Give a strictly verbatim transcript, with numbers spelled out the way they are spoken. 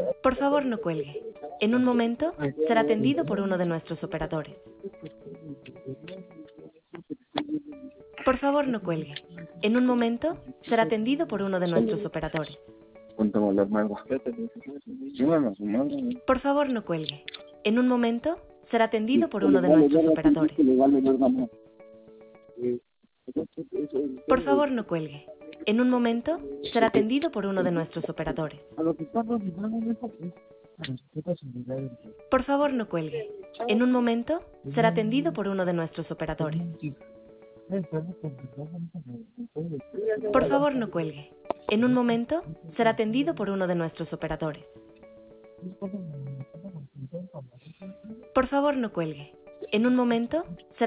Por favor, no cuelgue. En un momento será atendido por uno de nuestros operadores. Por favor, no cuelgue. En un momento será atendido por uno de nuestros operadores. Por favor, no cuelgue. En un momento será atendido por uno de nuestros operadores. Por favor, no cuelgue. En un momento será atendido por uno de nuestros operadores. Por favor, no cuelgue. En un momento será atendido por uno de nuestros operadores. Por favor, no cuelgue. En un momento será atendido por uno de nuestros operadores. Por favor, no cuelgue. En un momento será